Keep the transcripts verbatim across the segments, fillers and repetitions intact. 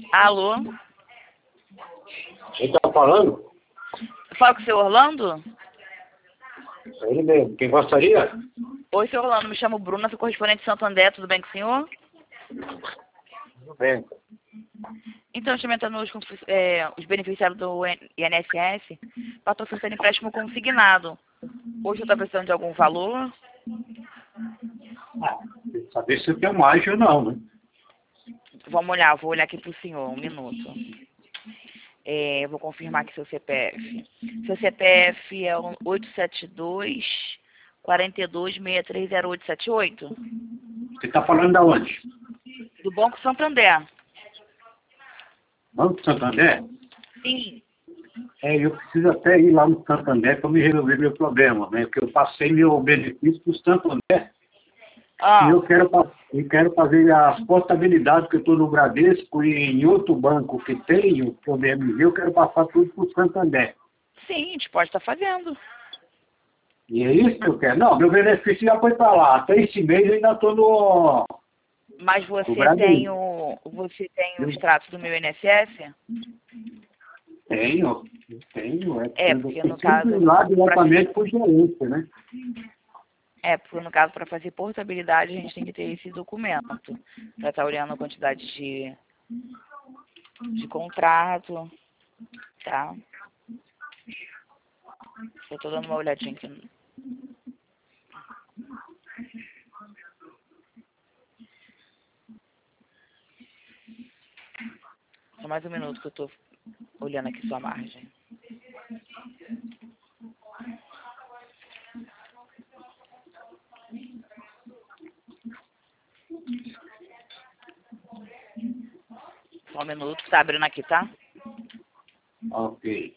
Alô? Quem tá falando? Fala com o seu Orlando? É ele mesmo. Quem gostaria? Oi, seu Orlando. Me chamo Bruna, sou correspondente de Santo André. Tudo bem com o senhor? Tudo bem. Então, estou aumentando os, é, os beneficiários do I N S S para oferecer empréstimo consignado. Hoje eu estou precisando de algum valor? Ah, tem que saber se eu tenho margem ou não, né? Vamos olhar, vou olhar aqui para o senhor, um minuto. É, eu vou confirmar aqui seu C P F. Seu C P F é o oito sete dois, quatro dois, seis três zero oito sete oito? Você tá falando da onde? Do Banco Santander. Banco Santander? Sim. É, eu preciso até ir lá no Santander para me resolver meu problema, né? Porque eu passei meu benefício para o Santander Ah, e eu quero, fa- eu quero fazer as portabilidades que eu estou no Bradesco e em outro banco que tenho, que eu mesmo eu quero passar tudo para o Santander. sim, a gente pode estar fazendo. E é isso que eu quero. Não, meu benefício já foi para lá. Até esse mês eu ainda estou no, Mas no você tem Bradesco. o, você tem o extrato do meu I N S S? Tenho, eu tenho. É, É, eu porque no preciso caso, ir lá pra, diretamente para o gerente, né? é, porque no caso, para fazer portabilidade, a gente tem que ter esse documento. Para estar olhando a quantidade de, de contrato, tá? Eu tô dando uma olhadinha aqui. Só mais um minuto que eu tô olhando aqui sua margem. Só um minuto, tá abrindo aqui, tá? Ok.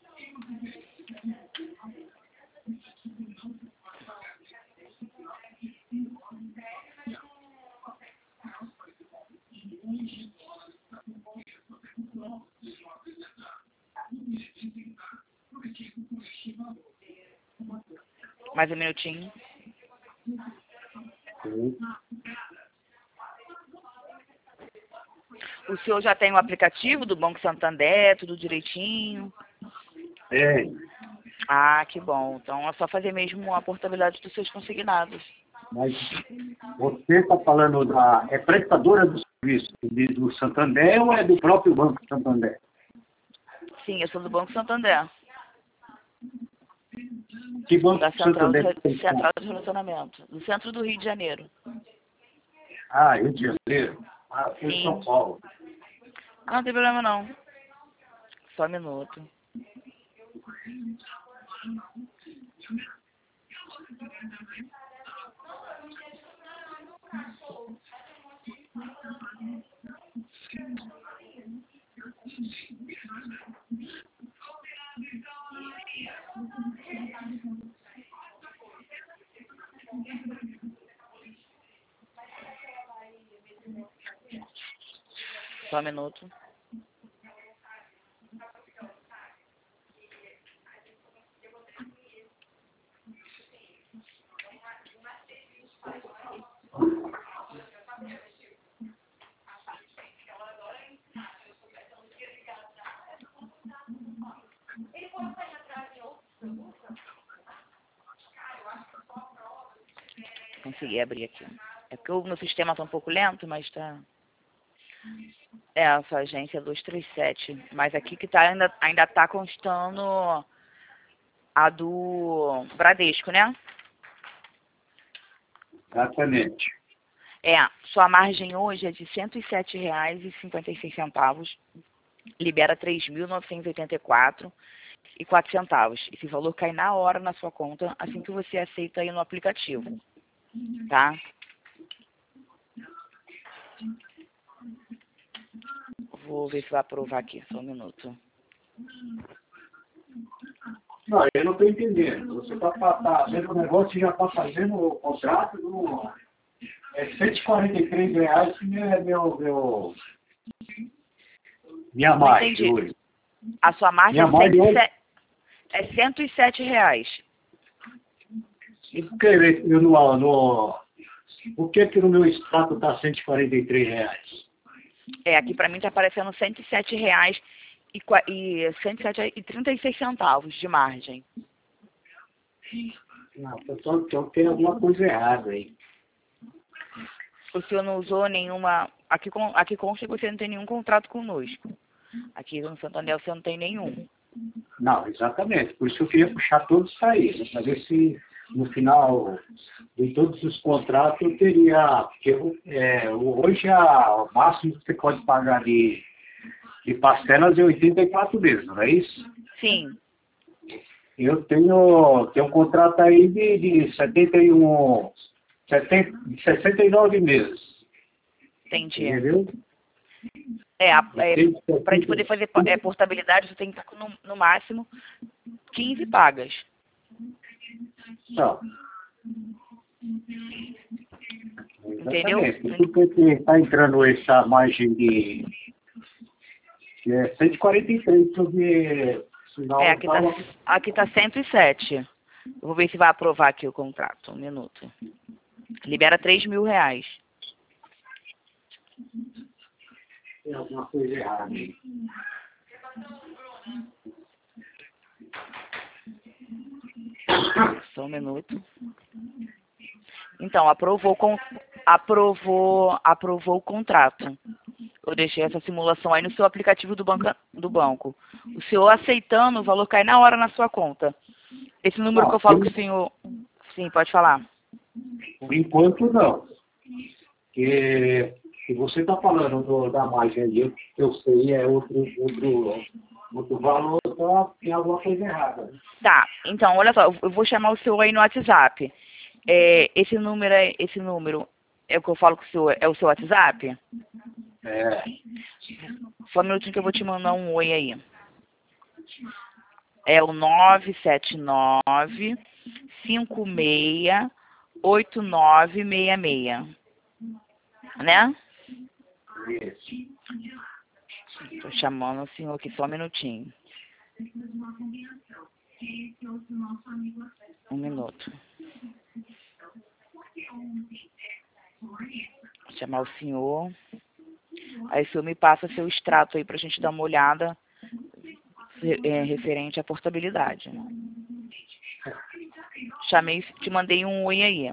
Mais um minutinho. Sim. O senhor já tem o aplicativo do Banco Santander, tudo direitinho? Tem. Ah, que bom. Então é só fazer mesmo a portabilidade dos seus consignados. Mas você está falando da... É prestadora do serviço do Santander ou é do próprio Banco Santander? Sim, eu sou do Banco Santander, Que Banco da Central de, Santander tem? Central de Relacionamento, do centro do Rio de Janeiro. Ah, Rio de Janeiro. Ah, foi em São Sim. Paulo. Ah, não tem problema não. Só um minuto. Só um minuto. Consegui abrir aqui. É porque o meu sistema está um pouco lento, mas tá... É, essa agência é duzentos e trinta e sete. Mas aqui que tá, ainda, ainda tá constando a do Bradesco, né? Exatamente. É, sua margem hoje é de cento e sete reais e cinquenta e seis centavos. Libera três mil novecentos e oitenta e quatro reais e quatro centavos. Esse valor cai na hora na sua conta assim que você aceita aí no aplicativo, tá? Vou ver se vai aprovar aqui, só um minuto. Não, eu não estou entendendo. Você está fazendo o negócio e já está fazendo o contrato do... É cento e quarenta e três reais que é meu, meu, minha Não margem entendi. hoje. A sua margem Minha é margem cento e hoje... sete é cento e sete reais. E por que eu no, no, por que que no meu extrato está cento e quarenta e três reais? É, aqui para mim está aparecendo cento e sete reais e, qua- e cento e sete reais e trinta e seis centavos de margem. Não, então, então tem alguma coisa errada aí. O senhor não usou nenhuma... Aqui, com, aqui consta que você não tem nenhum contrato conosco. Aqui no Santander você não tem nenhum. Não, exatamente. Por isso eu queria puxar todos isso aí, né, para ver se no final de todos os contratos eu teria... Porque é, hoje a, o máximo que você pode pagar de, de parcelas é oitenta e quatro vezes, não é isso? Sim. Eu tenho, tenho um contrato aí de, de setenta e um, setenta, sessenta e nove meses. Entendi. Entendeu? É, é para a gente poder fazer é, portabilidade, você tem que estar no, no máximo quinze pagas. Não. Entendeu? Porque está entrando essa margem de é, cento e quarenta e três sobre... Sinal, É, aqui está aqui tá cento e sete. Eu vou ver se vai aprovar aqui o contrato. Um minuto. Libera três mil reais. Tem alguma coisa errada aí. Só um minuto. Então, aprovou, com, aprovou, aprovou o contrato. Eu deixei essa simulação aí no seu aplicativo do banco. Do banco. O senhor aceitando, o valor cai na hora na sua conta. Esse número Não, que eu falo por, que o senhor... Sim, pode falar. por enquanto, não. Porque se você está falando do, da margem ali, que eu sei é outro, outro, outro valor, então tem alguma coisa errada. Tá, então, olha só, eu vou chamar o senhor aí no WhatsApp. É, esse número, é- esse número é o que eu falo com o senhor, é o seu WhatsApp? É. Só um minutinho que eu vou te mandar um oi aí. É o nove sete nove, cinco seis, oito nove seis seis. Né? Isso. Tô chamando o senhor aqui só um minutinho. Um minuto. Vou chamar o senhor. Aí o senhor me passa seu extrato aí pra gente dar uma olhada é, referente à portabilidade. Chamei, te mandei um oi aí.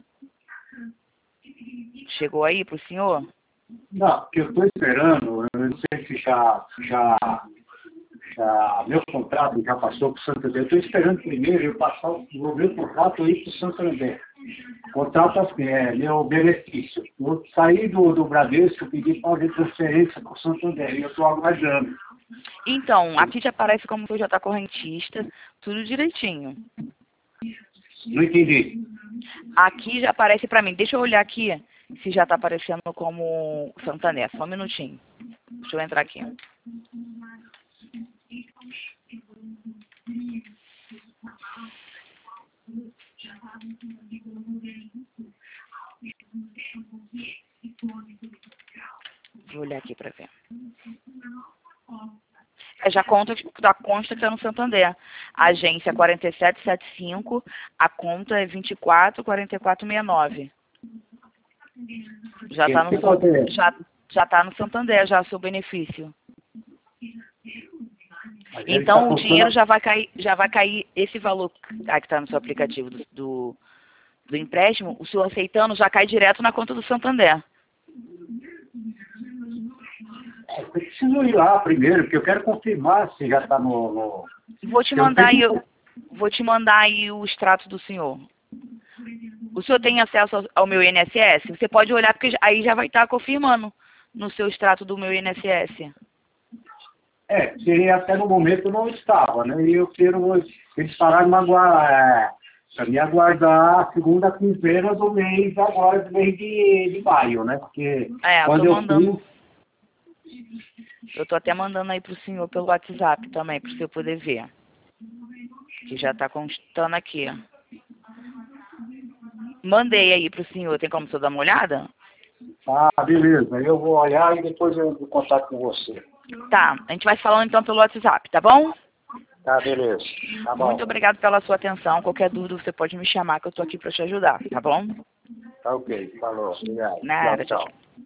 Chegou aí pro senhor? Não, porque eu estou esperando, eu não sei se já, já, já meu contrato já passou para o Santander. Eu estou esperando primeiro eu passar o meu contrato aí para o Santander. Contrato assim, é meu benefício. Eu saí do, do Bradesco, pedi para fazer transferência para o Santander e eu estou aguardando. Então, aqui já aparece como que já está correntista, tudo direitinho. Não entendi. Aqui já aparece para mim. Deixa eu olhar aqui se já está aparecendo como Santander. Só um minutinho. Deixa eu entrar aqui. Vou olhar aqui para ver. É, já conta, já consta que é no Santander. A agência é quarenta e sete setenta e cinco, a conta é vinte e quatro, quarenta e quatro, sessenta e nove. Já está no, já, já tá no Santander, já seu benefício. Então o dinheiro já vai cair, já vai cair esse valor que está no seu aplicativo do, do, do empréstimo, o senhor aceitando já cai direto na conta do Santander. Eu preciso ir lá primeiro, porque eu quero confirmar se já está no, no... Vou te mandar aí, eu, vou te mandar aí o extrato do senhor. O senhor tem acesso ao, ao meu I N S S? Você pode olhar, porque aí já vai estar confirmando no seu extrato do meu I N S S. É, seria até no momento não estava, né? E eu quero eles pararam de aguardar, para me aguardar a segunda quinzena do mês agora, do mês de, de maio, né? Porque é, quando eu tô eu mandando. fui... Eu tô até mandando aí pro senhor pelo WhatsApp também, para o senhor poder ver. Que já tá constando aqui. Mandei aí pro senhor, tem como o senhor dar uma olhada? Ah, beleza. Eu vou olhar e depois eu vou contato com você. Tá, a gente vai falando então pelo WhatsApp, tá bom? Tá, beleza. Tá bom. Muito obrigado pela sua atenção. Qualquer dúvida você pode me chamar que eu tô aqui para te ajudar, tá bom? Tá ok. Falou. Obrigado. Nada, tchau, tchau.